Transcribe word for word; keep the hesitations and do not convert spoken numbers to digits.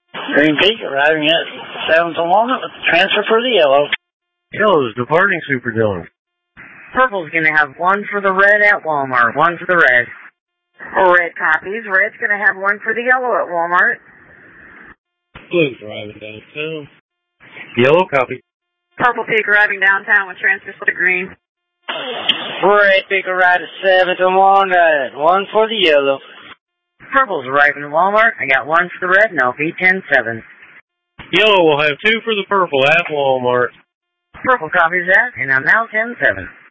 Green Peak arriving at seventh and Walnut with the transfer for the yellow. Yellow's departing Super Dillon. Purple's going to have one for the red at Walmart, one for the red. Red copies. Red's going to have one for the yellow at Walmart. Blue's arriving downtown. Yellow copy. Purple Peak arriving downtown with transfers for the green. Red Peak arrived at seventh and Walnut, one for the yellow. Purple's arriving at Walmart. I got one for the red, and I'll be ten seven. Yellow will have two for the purple at Walmart. Purple copies that, and I'm now ten seven.